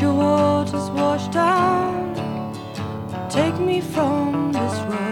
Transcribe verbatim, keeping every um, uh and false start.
your waters wash down. Take me from this world.